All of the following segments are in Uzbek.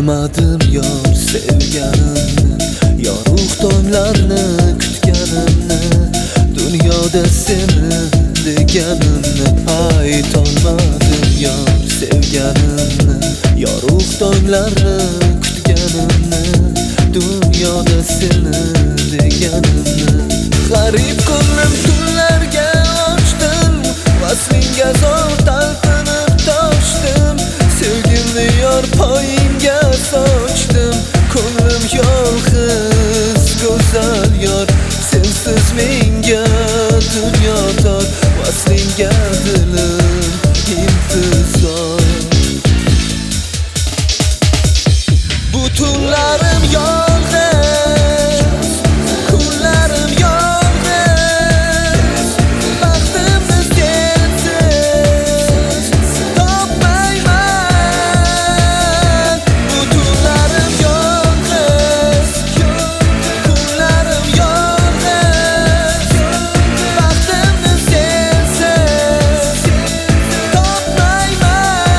Tolmadim yor sevganimni, yorug' tonglarni kutganimni, dunyoda seni deganimni. Aytolmadim yor sevganimni, yorug' tonglarni kutganimni, dunyoda seni deganimni. G'arib ko'nglim tunlarga ochdim, vaslingga zor talpinib toshdim. Sevgimni yor poyingga sochdim, ko'nglim yolg'iz go'zal yor. Sensiz menga dunyo tor, vaslingga dilim intizor. Bu tunlarim yolg'iz, kunlarim yolg'iz, baxtimni sensiz topmayman. Bu tunlarim yolg'iz, kunlarim yolg'iz, baxtimni sensiz topmayman.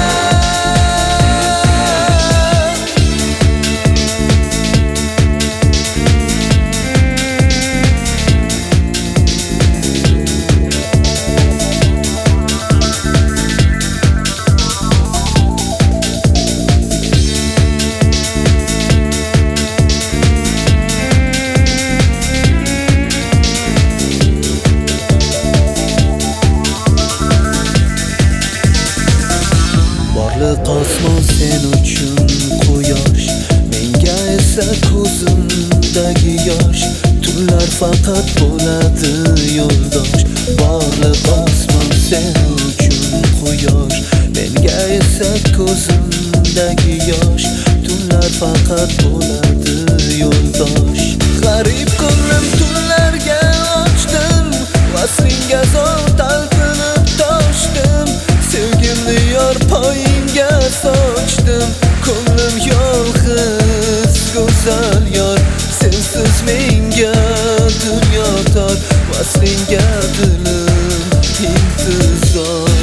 Borliq osmon sen uchun quyosh, menga esa ko'zimdagi yosh. Tunlar faqat bo'ladi yo'ldosh. Borliq osmon sen uchun quyosh, menga esa ko'zimdagi yosh. Tunlar faqat bo'ladi yo'ldosh. G'arib ko'nglim tunlarga ochdim, vaslingga zor talpinib toshdim. Sevgimni yor poyingga sochdim, ko'nglim yolg'iz go'zal yor. Sensiz menga dunyo tor, vaslingga dilim intizor.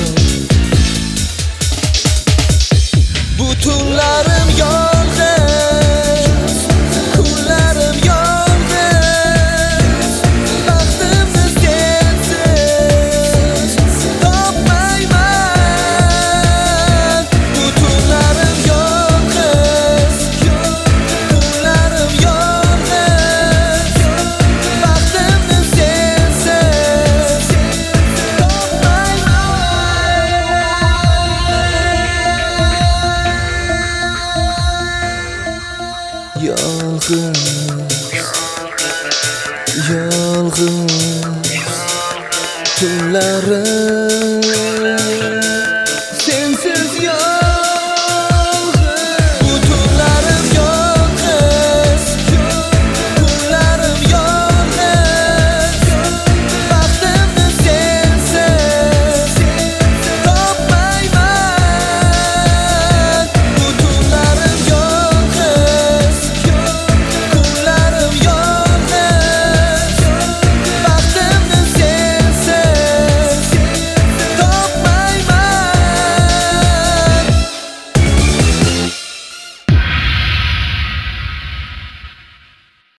Bu tunlarim yolg'iz, kunlarim yolg'iz, baxtimni sensiz topmayman. Bu tunlarim yolg'iz, kunlarim yolg'iz, baxtimni sensiz topmayman. Yolg'iz, yolg'iz tunlarim